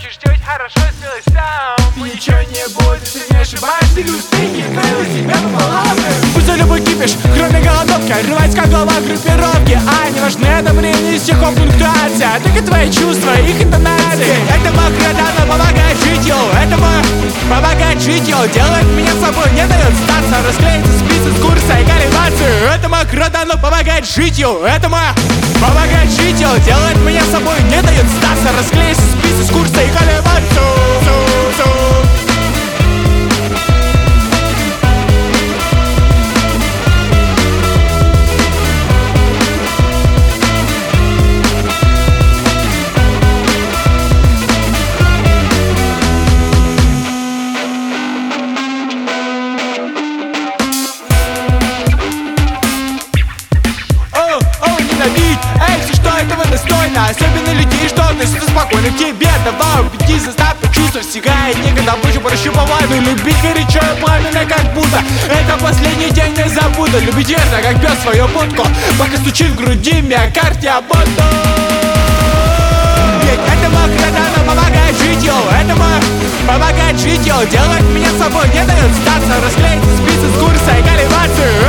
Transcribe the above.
хочешь делать хорошо, сделай сам. Ничего не будет, ты не ошибаешься, люстыни, крыло себя пополам. Пусть за любой кипиш, кроме голодовки, рвать как голова группировки. А не важны одобрение, стихов пунктуация, только твои чувства, их интонации. Это Махрадана помогает жить, йоу, это помогает жить, йоу. Делает меня собой, не дает сдаться, расклеится спицы с курса и колебации. Это Махрадана помогает жить, йоу, это помогает жить, йоу. Делает меня собой, не дает сдаться, расклеится спицы с курса и колебаться. Эй, все, что этого достойно, особенно людей, что относятся спокойно к тебе. Давай убеди, заставь почувствовать себя. И никогда больше прощупай вайбы. Любить горячо и пламенно, как будто это последний день, не забуду. Любить верно, как пес свою будку, пока стучит в груди миокард, я буду. Ведь это Махрадана помогает жить, йоу. Это помогает жить, йоу. Делает меня собой, не дает сдаться, расклеится спицы с курса и колебаться.